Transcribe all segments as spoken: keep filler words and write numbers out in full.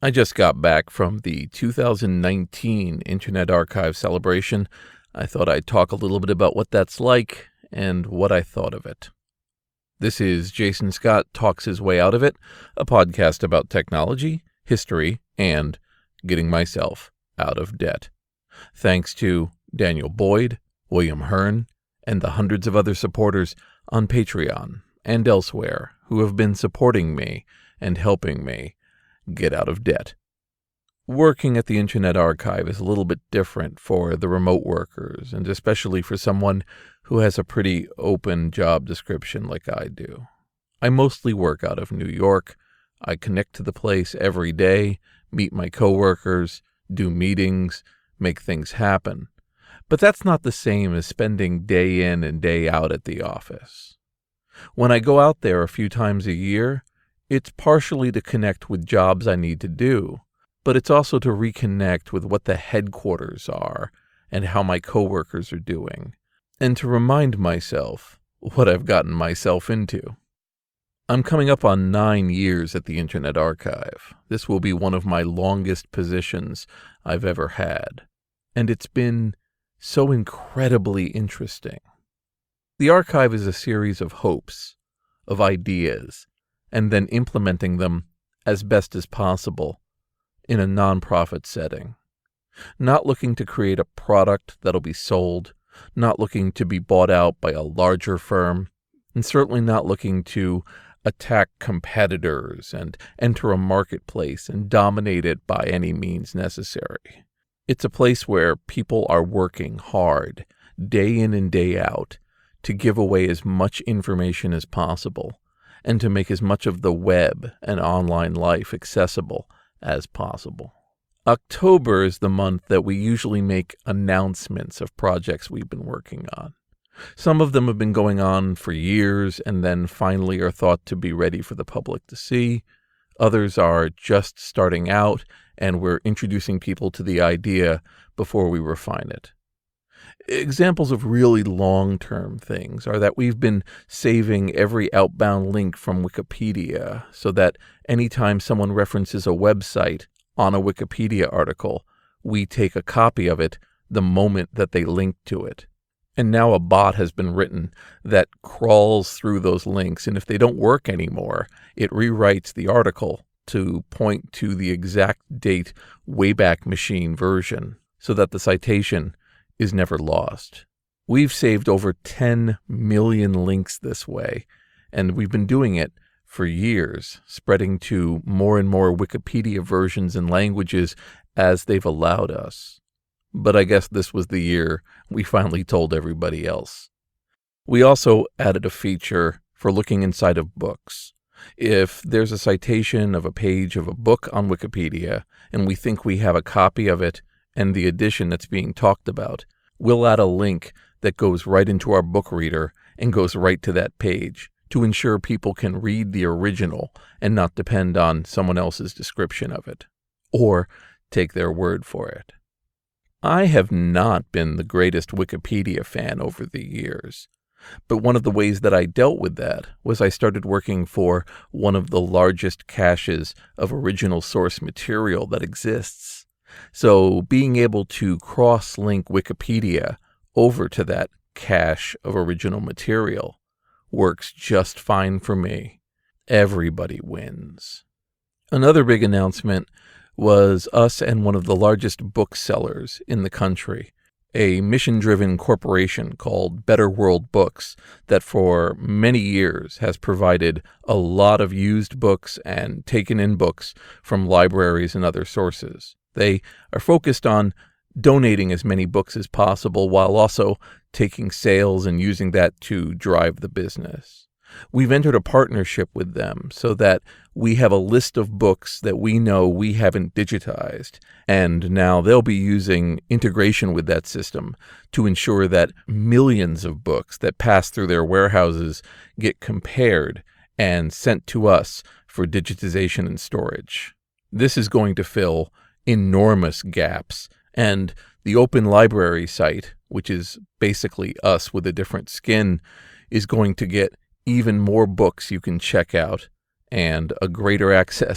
I just got back from the two thousand nineteen Internet Archive celebration. I thought I'd talk a little bit about what that's like and what I thought of it. This is Jason Scott Talks His Way Out of It, a podcast about technology, history, and getting myself out of debt. Thanks to Daniel Boyd, William Hearn, and the hundreds of other supporters on Patreon and elsewhere who have been supporting me and helping me get out of debt. Working at the Internet Archive is a little bit different for the remote workers, and especially for someone who has a pretty open job description like I do. I mostly work out of New York. I connect to the place every day, meet my coworkers, do meetings, make things happen. But that's not the same as spending day in and day out at the office. When I go out there a few times a year, it's partially to connect with jobs I need to do, but it's also to reconnect with what the headquarters are and how my coworkers are doing, and to remind myself what I've gotten myself into. I'm coming up on nine years at the Internet Archive. This will be one of my longest positions I've ever had, and it's been so incredibly interesting. The archive is a series of hopes, of ideas, and then implementing them as best as possible in a nonprofit setting. Not looking to create a product that'll be sold, not looking to be bought out by a larger firm, and certainly not looking to attack competitors and enter a marketplace and dominate it by any means necessary. It's a place where people are working hard, day in and day out, to give away as much information as possible, and to make as much of the web and online life accessible as possible. October is the month that we usually make announcements of projects we've been working on. Some of them have been going on for years and then finally are thought to be ready for the public to see. Others are just starting out, and we're introducing people to the idea before we refine it. Examples of really long-term things are that we've been saving every outbound link from Wikipedia so that anytime someone references a website on a Wikipedia article, we take a copy of it the moment that they link to it. And now a bot has been written that crawls through those links, and if they don't work anymore, it rewrites the article to point to the exact date Wayback Machine version so that the citation is never lost. We've saved over ten million links this way, and we've been doing it for years, spreading to more and more Wikipedia versions and languages as they've allowed us. But I guess this was the year we finally told everybody else. We also added a feature for looking inside of books. If there's a citation of a page of a book on Wikipedia, and we think we have a copy of it and the edition that's being talked about, we'll add a link that goes right into our book reader and goes right to that page to ensure people can read the original and not depend on someone else's description of it, or take their word for it. I have not been the greatest Wikipedia fan over the years, but one of the ways that I dealt with that was I started working for one of the largest caches of original source material that exists. So being able to cross-link Wikipedia over to that cache of original material works just fine for me. Everybody wins. Another big announcement was us and one of the largest booksellers in the country, a mission-driven corporation called Better World Books that for many years has provided a lot of used books and taken in books from libraries and other sources. They are focused on donating as many books as possible while also taking sales and using that to drive the business. We've entered a partnership with them so that we have a list of books that we know we haven't digitized, and now they'll be using integration with that system to ensure that millions of books that pass through their warehouses get compared and sent to us for digitization and storage. This is going to fill enormous gaps, and the Open Library site, which is basically us with a different skin, is going to get even more books you can check out and a greater access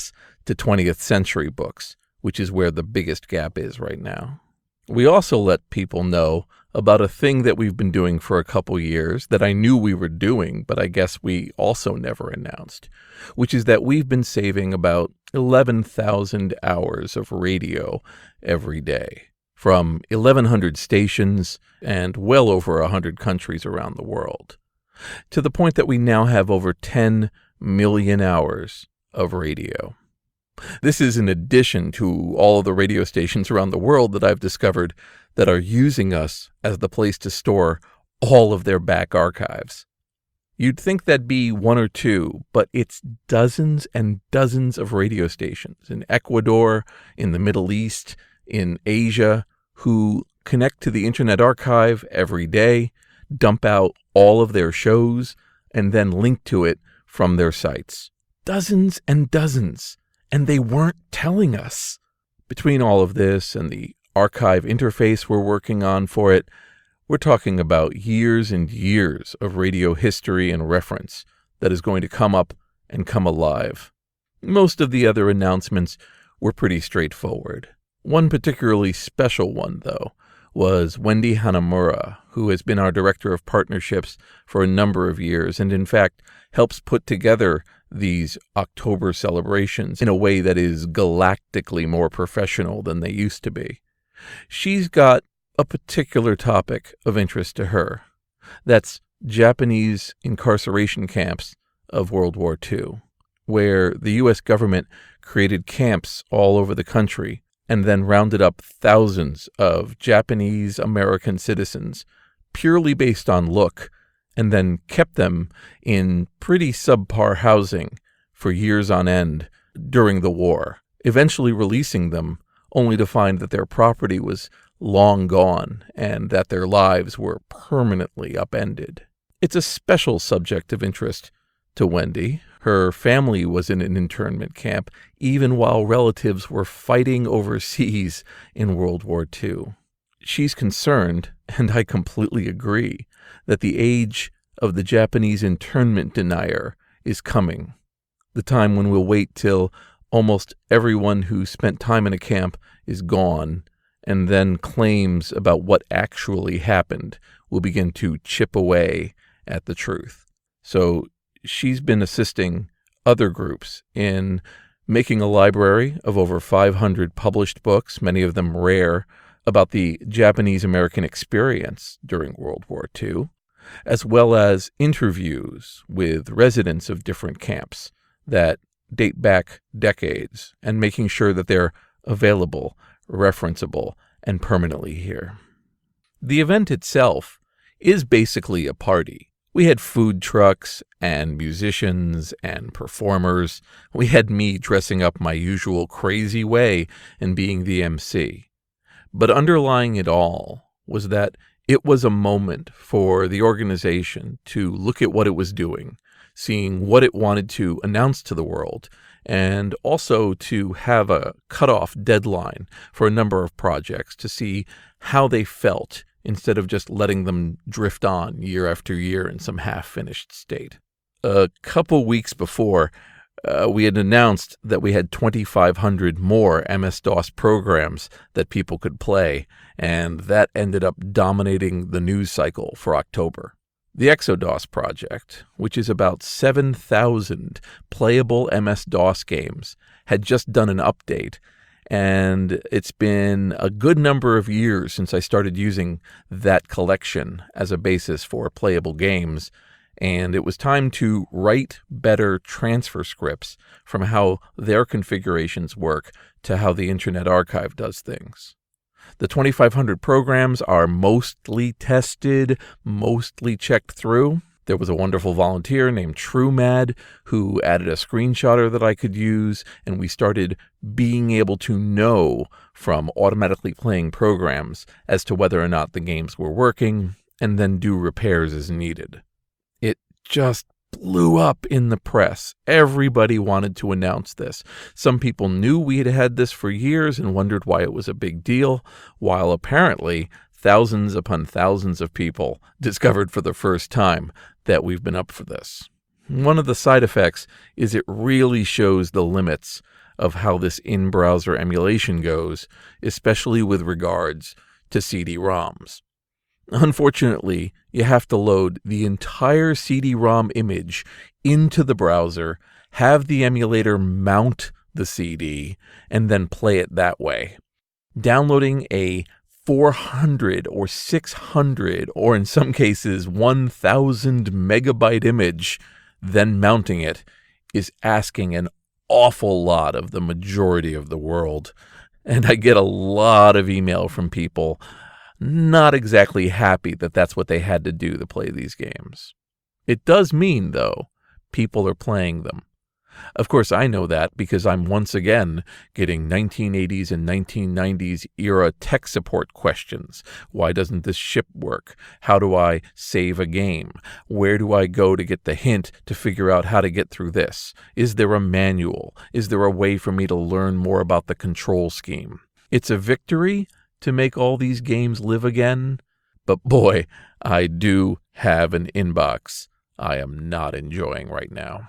to twentieth century books, which is where the biggest gap is right now. We also let people know about a thing that we've been doing for a couple years that I knew we were doing, but I guess we also never announced, which is that we've been saving about eleven thousand hours of radio every day from eleven hundred stations and well over one hundred countries around the world, to the point that we now have over ten million hours of radio. This is in addition to all of the radio stations around the world that I've discovered that are using us as the place to store all of their back archives. You'd think that'd be one or two, but it's dozens and dozens of radio stations in Ecuador, in the Middle East, in Asia, who connect to the Internet Archive every day, dump out all of their shows, and then link to it from their sites. Dozens and dozens. And they weren't telling us. Between all of this and the archive interface we're working on for it, we're talking about years and years of radio history and reference that is going to come up and come alive. Most of the other announcements were pretty straightforward. One particularly special one, though, was Wendy Hanamura, who has been our Director of Partnerships for a number of years and, in fact, helps put together these October celebrations in a way that is galactically more professional than they used to be. She's got a particular topic of interest to her. That's Japanese incarceration camps of World War Two, where the U S government created camps all over the country and then rounded up thousands of Japanese American citizens purely based on look, and then kept them in pretty subpar housing for years on end during the war, eventually releasing them only to find that their property was long gone and that their lives were permanently upended. It's a special subject of interest to Wendy. Her family was in an internment camp even while relatives were fighting overseas in World War Two. She's concerned, and I completely agree, that the age of the Japanese internment denier is coming. The time when we'll wait till almost everyone who spent time in a camp is gone, and then claims about what actually happened will begin to chip away at the truth. So she's been assisting other groups in making a library of over five hundred published books, many of them rare, about the Japanese-American experience during World War Two, as well as interviews with residents of different camps that date back decades, and making sure that they're available, referenceable, and permanently here. The event itself is basically a party. We had food trucks and musicians and performers. We had me dressing up my usual crazy way and being the M C. But underlying it all was that it was a moment for the organization to look at what it was doing, seeing what it wanted to announce to the world, and also to have a cutoff deadline for a number of projects to see how they felt instead of just letting them drift on year after year in some half-finished state. A couple weeks before, Uh, we had announced that we had twenty-five hundred more M S DOS programs that people could play, and that ended up dominating the news cycle for October. The Exodos project, which is about seven thousand playable M S DOS games, had just done an update, and it's been a good number of years since I started using that collection as a basis for playable games, and it was time to write better transfer scripts from how their configurations work to how the Internet Archive does things. The twenty-five hundred programs are mostly tested, mostly checked through. There was a wonderful volunteer named TrueMad who added a screenshotter that I could use, and we started being able to know from automatically playing programs as to whether or not the games were working, and then do repairs as needed. It just blew up in the press. Everybody wanted to announce this. Some people knew we had had this for years and wondered why it was a big deal, while apparently thousands upon thousands of people discovered for the first time that we've been up for this. One of the side effects is it really shows the limits of how this in-browser emulation goes, especially with regards to C D ROMs. Unfortunately, you have to load the entire C D ROM image into the browser, have the emulator mount the C D, and then play it that way. Downloading a four hundred or six hundred, or in some cases one thousand megabyte image, then mounting it, is asking an awful lot of the majority of the world. And I get a lot of email from people not exactly happy that that's what they had to do to play these games. It does mean, though, people are playing them. Of course, I know that because I'm once again getting nineteen eighties and nineteen nineties era tech support questions. Why doesn't this ship work? How do I save a game? Where do I go to get the hint to figure out how to get through this? Is there a manual? Is there a way for me to learn more about the control scheme? It's a victory to make all these games live again, but boy, I do have an inbox I am not enjoying right now.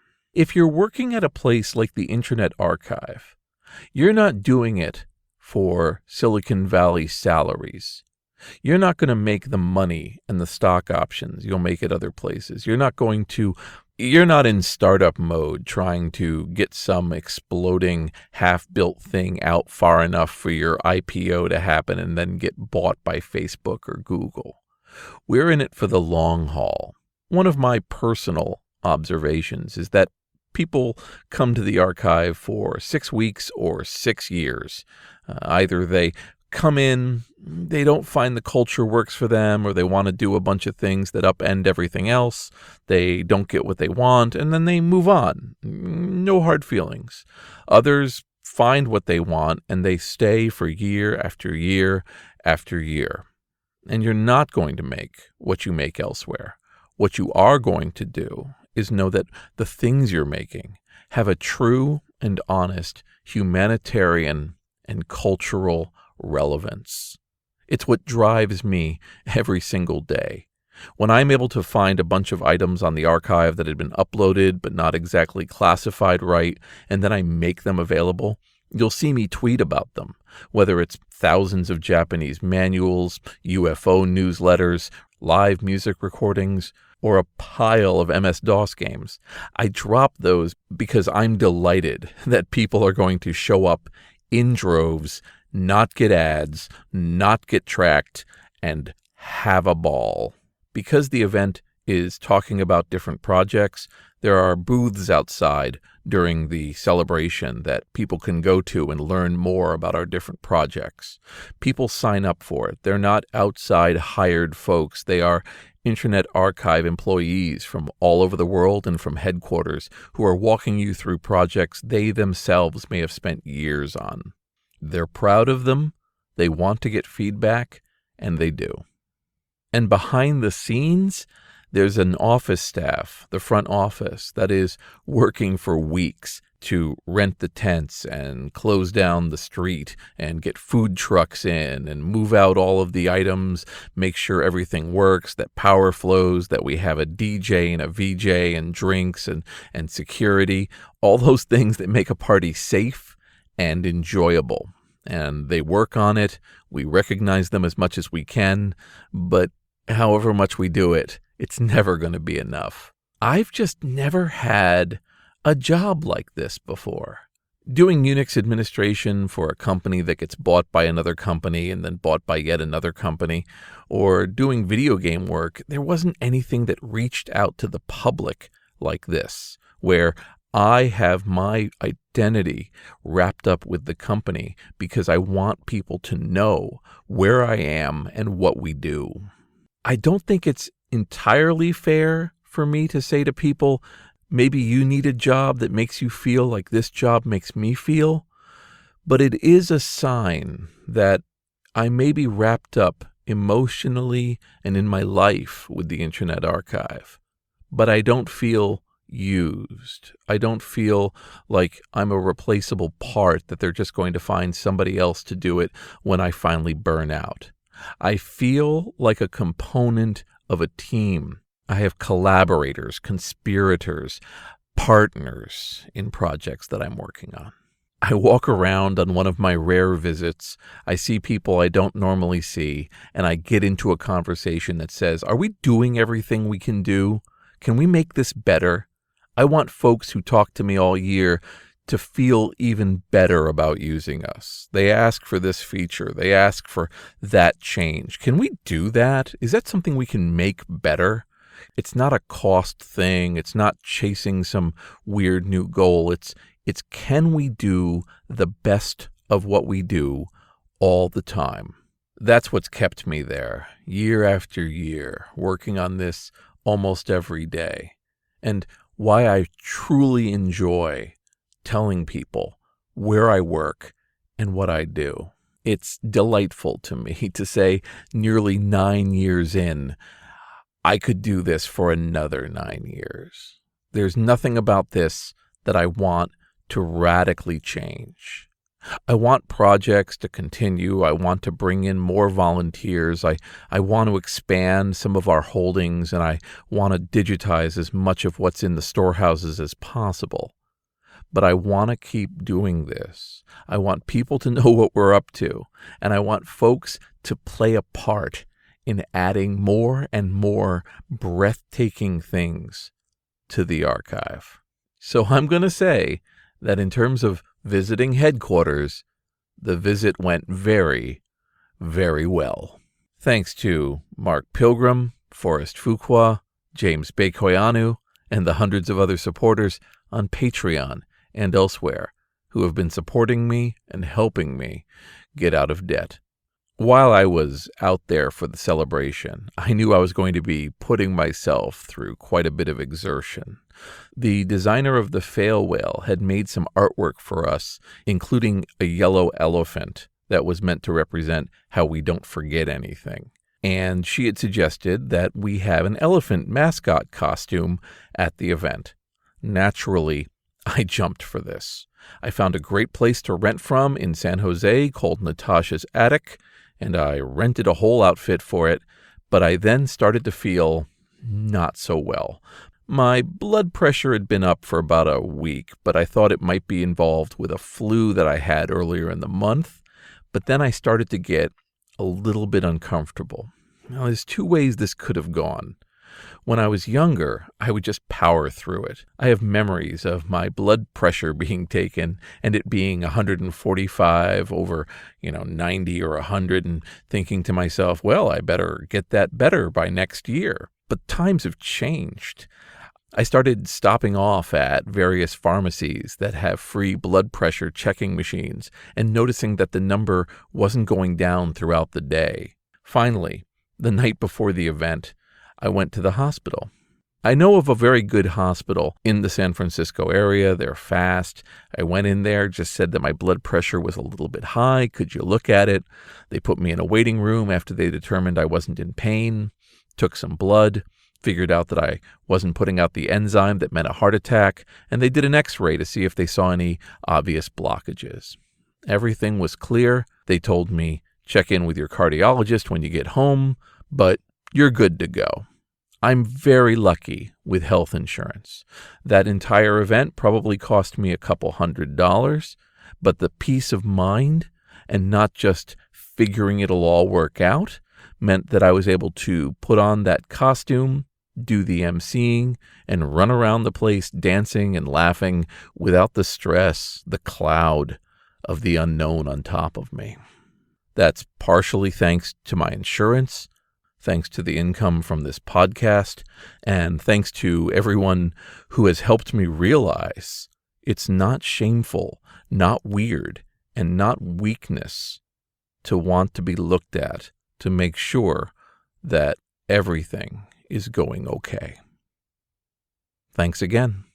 If you're working at a place like the Internet Archive, you're not doing it for Silicon Valley salaries. You're not going to make the money and the stock options you'll make at other places. You're not going to, you're not in startup mode trying to get some exploding half-built thing out far enough for your I P O to happen and then get bought by Facebook or Google. We're in it for the long haul. One of my personal observations is that people come to the archive for six weeks or six years. Uh, either they come in, they don't find the culture works for them, or they want to do a bunch of things that upend everything else. They don't get what they want, and then they move on. No hard feelings. Others find what they want, and they stay for year after year after year. And you're not going to make what you make elsewhere. What you are going to do is know that the things you're making have a true and honest humanitarian and cultural relevance. It's what drives me every single day. When I'm able to find a bunch of items on the archive that had been uploaded but not exactly classified right, and then I make them available, you'll see me tweet about them, whether it's thousands of Japanese manuals, U F O newsletters, live music recordings, or a pile of M S DOS games. I drop those because I'm delighted that people are going to show up in droves, not get ads, not get tracked, and have a ball. Because the event is talking about different projects, there are booths outside during the celebration that people can go to and learn more about our different projects. People sign up for it. They're not outside hired folks. They are Internet Archive employees from all over the world and from headquarters who are walking you through projects they themselves may have spent years on. They're proud of them, they want to get feedback, and they do. And behind the scenes, there's an office staff, the front office, that is working for weeks to rent the tents and close down the street and get food trucks in and move out all of the items, make sure everything works, that power flows, that we have a D J and a V J and drinks and, and security, all those things that make a party safe and enjoyable. And they work on it. We recognize them as much as we can, but however much we do it, it's never going to be enough. I've just never had a job like this before. Doing Unix administration for a company that gets bought by another company and then bought by yet another company, or doing video game work, there wasn't anything that reached out to the public like this, where I have my identity wrapped up with the company because I want people to know where I am and what we do. I don't think it's entirely fair for me to say to people, maybe you need a job that makes you feel like this job makes me feel, but it is a sign that I may be wrapped up emotionally and in my life with the Internet Archive, but I don't feel used. I don't feel like I'm a replaceable part that they're just going to find somebody else to do it when I finally burn out. I feel like a component of a team. I have collaborators, conspirators, partners in projects that I'm working on. I walk around on one of my rare visits. I see people I don't normally see, and I get into a conversation that says, are we doing everything we can do? Can we make this better? I want folks who talk to me all year to feel even better about using us. They ask for this feature. They ask for that change. Can we do that? Is that something we can make better? It's not a cost thing. It's not chasing some weird new goal. It's It's can we do the best of what we do all the time? That's what's kept me there, year after year, working on this almost every day, and why I truly enjoy telling people where I work and what I do. It's delightful to me to say nearly nine years in, I could do this for another nine years. There's nothing about this that I want to radically change. I want projects to continue. I want to bring in more volunteers. I, I want to expand some of our holdings, and I want to digitize as much of what's in the storehouses as possible. But I want to keep doing this. I want people to know what we're up to, and I want folks to play a part in adding more and more breathtaking things to the archive. So I'm going to say that in terms of visiting headquarters, the visit went very, very well. Thanks to Mark Pilgrim, Forrest Fuqua, James Bekoyanu, and the hundreds of other supporters on Patreon and elsewhere who have been supporting me and helping me get out of debt. While I was out there for the celebration, I knew I was going to be putting myself through quite a bit of exertion. The designer of the fail whale had made some artwork for us, including a yellow elephant that was meant to represent how we don't forget anything. And she had suggested that we have an elephant mascot costume at the event. Naturally, I jumped for this. I found a great place to rent from in San Jose called Natasha's Attic, and I rented a whole outfit for it, but I then started to feel not so well. My blood pressure had been up for about a week, but I thought it might be involved with a flu that I had earlier in the month, but then I started to get a little bit uncomfortable. Now, there's two ways this could have gone. When I was younger, I would just power through it. I have memories of my blood pressure being taken and it being one forty-five over, you know, ninety or one hundred, and thinking to myself, well, I better get that better by next year. But times have changed. I started stopping off at various pharmacies that have free blood pressure checking machines and noticing that the number wasn't going down throughout the day. Finally, the night before the event, I went to the hospital. I know of a very good hospital in the San Francisco area. They're fast. I went in there, just said that my blood pressure was a little bit high. Could you look at it? They put me in a waiting room after they determined I wasn't in pain, took some blood, figured out that I wasn't putting out the enzyme that meant a heart attack, and they did an x-ray to see if they saw any obvious blockages. Everything was clear. They told me, check in with your cardiologist when you get home, but you're good to go. I'm very lucky with health insurance. That entire event probably cost me a couple hundred dollars, but the peace of mind and not just figuring it'll all work out meant that I was able to put on that costume, do the emceeing, and run around the place dancing and laughing without the stress, the cloud of the unknown on top of me. That's partially thanks to my insurance, thanks to the income from this podcast, and thanks to everyone who has helped me realize it's not shameful, not weird, and not weakness to want to be looked at to make sure that everything is going okay. Thanks again.